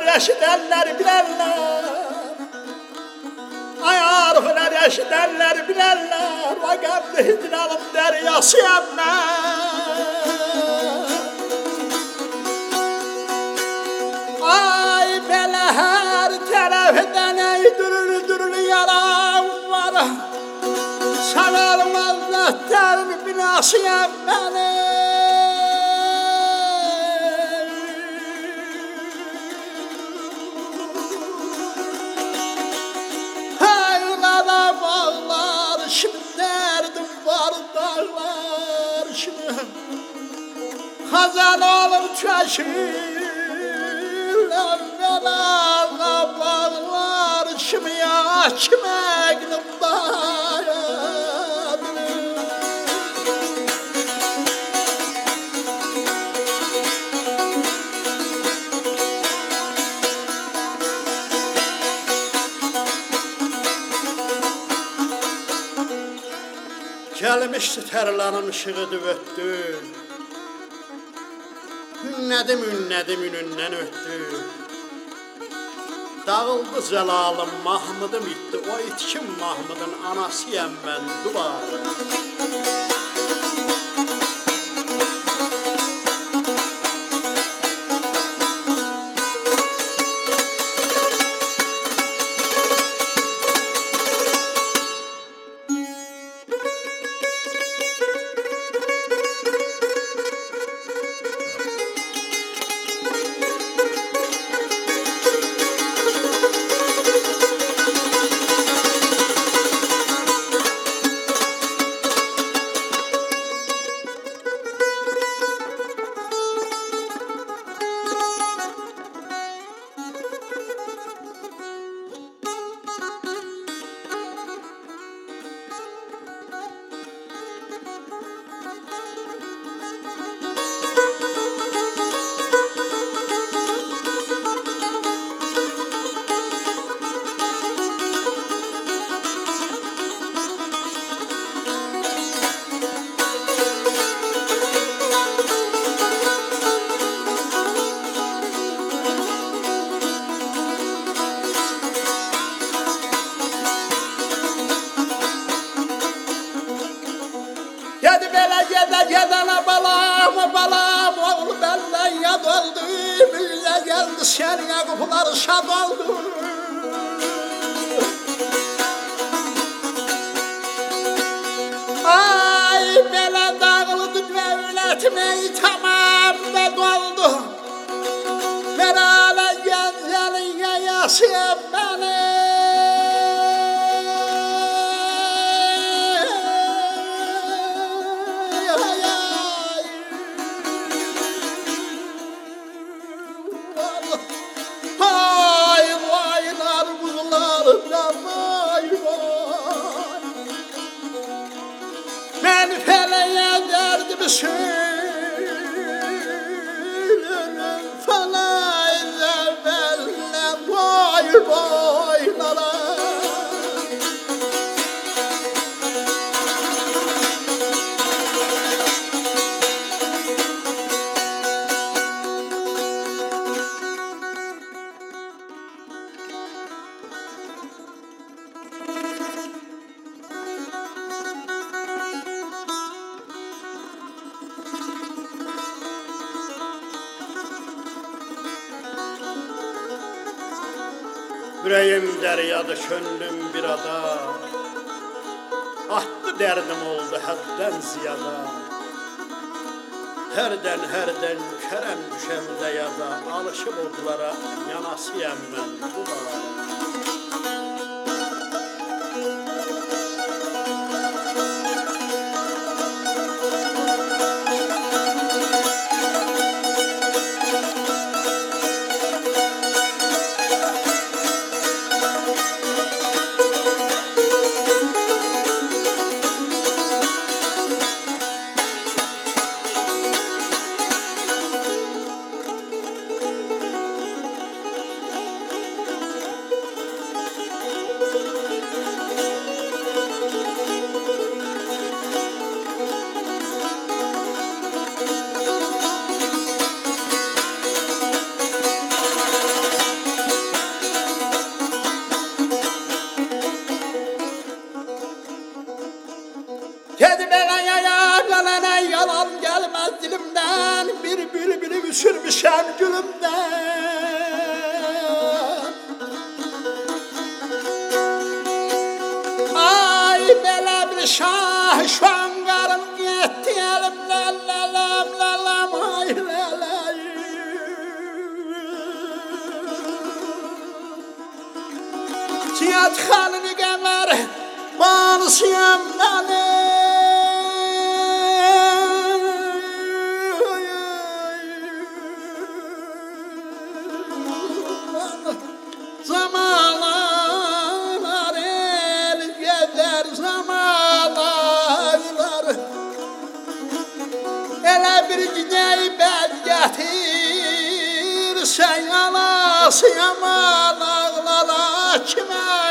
arifler eşidenler bilenler. Ay arifler eşidenler bilenler. O gamlı hicranın deryasıyam ben. Ay belə hər tərəfdən eydürür yaram var. Sanarmaz nətlərin binasıyam mənim. Haylara bağlar, şimdi dərdim var dağlar. Şimdi xazan olub çəkir. Evvela bağlar şimya çiməklim dayadım. Gəlmişdi tərlanın ışığıdı ötdü. Ünlədim ünündən ötdü. Dağıldı zəlalım, Mahmudum itdi. O itkin Mahmudun anasıyam mən duvarı. Gedene balam oğlu benden yad oldu. Müjde geldi seninle kapıları şad oldu. Ay belə dağıldı devletime tamam da doldu. Merale genceline yaşayıp beni. Ben feleğe derdimi söylerim falayla benle boy boylara. Yüreğim deryadı, könlüm bir ada. Attı derdim oldu hadden ziyada. Herden kerem düşemde yada. Alışıp odlara yanasıyam ben bu dağlara. bir bülbülü sürmüşem gülümden. Ay belə bir şah şu an qarım getdi elimdən lələm lələm ay lələm. Cihat xanını qəmər manısıyam lələm. Zamanlar el gezer zamanlar. Elə bir güney bəd gətir, sən anası yaman ağlala kimə